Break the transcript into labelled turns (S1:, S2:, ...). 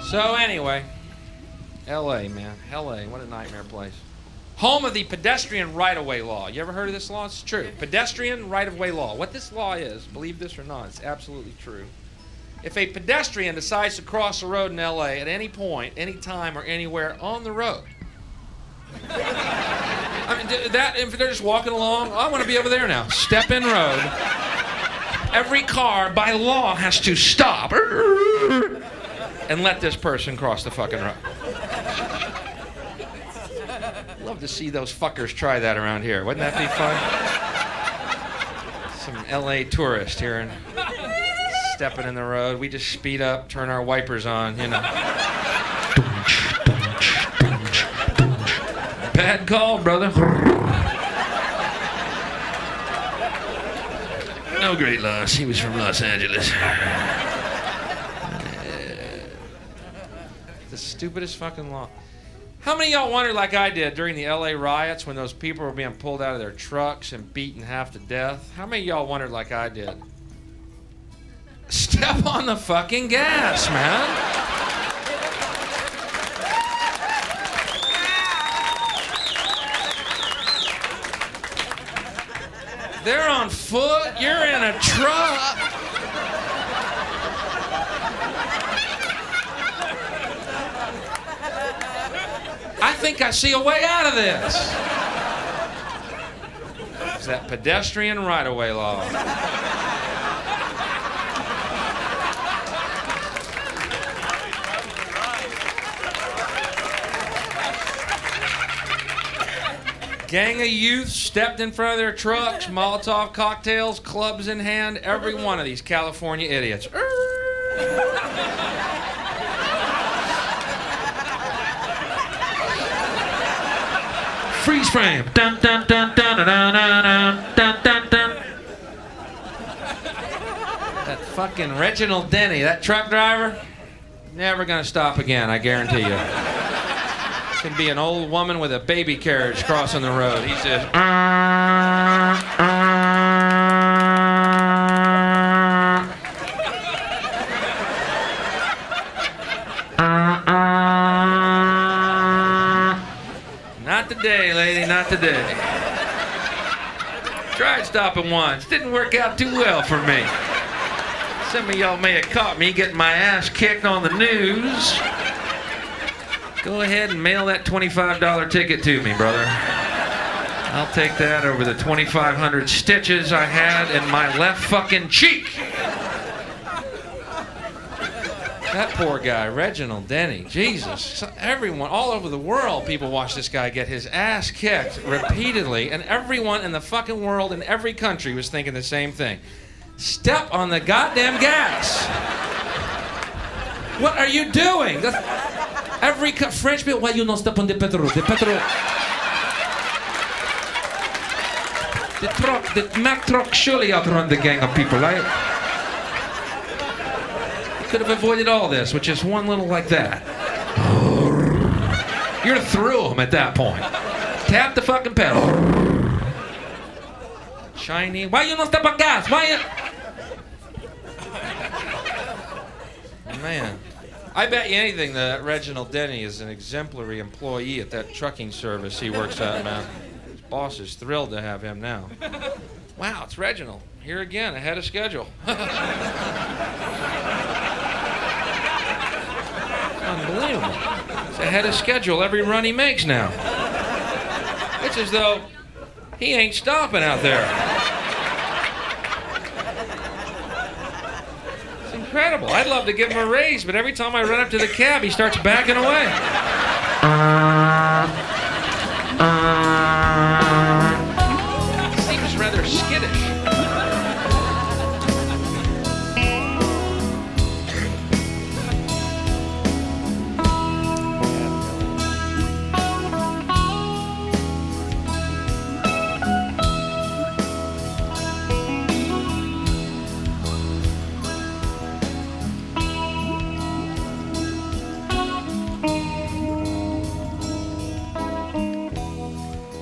S1: So anyway, L.A., man. L.A., what a nightmare place. Home of the pedestrian right-of-way law. You ever heard of this law? It's true. Pedestrian right-of-way law. What this law is, believe this or not, it's absolutely true. If a pedestrian decides to cross a road in L.A. at any point, any time, or anywhere on the road, I mean, if they're just walking along, I want to be over there now. Step in road. Every car, by law, has to stop and let this person cross the fucking road. Love to see those fuckers try that around here. Wouldn't that be fun? Some L.A. tourist here and stepping in the road. We just speed up, turn our wipers on, you know. Bad call, brother. No great loss. He was from Los Angeles. The stupidest fucking law. How many of y'all wondered, like I did, during the LA riots when those people were being pulled out of their trucks and beaten half to death? How many of y'all wondered, like I did? Step on the fucking gas, man. They're on foot, you're in a truck. I think I see a way out of this. It's that pedestrian right-of-way law. Gang of youth stepped in front of their trucks, Molotov cocktails, clubs in hand, every one of these California idiots. Freeze frame. Dun, dun, dun, dun, dun, dun, dun, dun, dun. That fucking Reginald Denny, that truck driver, never gonna stop again, I guarantee you. Can be an old woman with a baby carriage crossing the road. He says, Not today, lady, not today. Tried stopping once. Didn't work out too well for me. Some of y'all may have caught me getting my ass kicked on the news. Go ahead and mail that $25 ticket to me, brother. I'll take that over the 2,500 stitches I had in my left fucking cheek. That poor guy, Reginald Denny. Jesus. Everyone, all over the world, people watch this guy get his ass kicked repeatedly, and everyone in the fucking world in every country was thinking the same thing. Step on the goddamn gas. What are you doing? Every French people, why you not step on the petrol? The petrol. The truck, the Mack truck surely outrun the gang of people. You could have avoided all this with just one little like that. You're through them at that point. Tap the fucking pedal. Chinese. Why you not step on gas? Why you? Man. I bet you anything that Reginald Denny is an exemplary employee at that trucking service he works at, man. His boss is thrilled to have him now. Wow, it's Reginald. Here again, ahead of schedule. Unbelievable. It's ahead of schedule every run he makes now. It's as though he ain't stopping out there. Incredible. I'd love to give him a raise, but every time I run up to the cab, he starts backing away.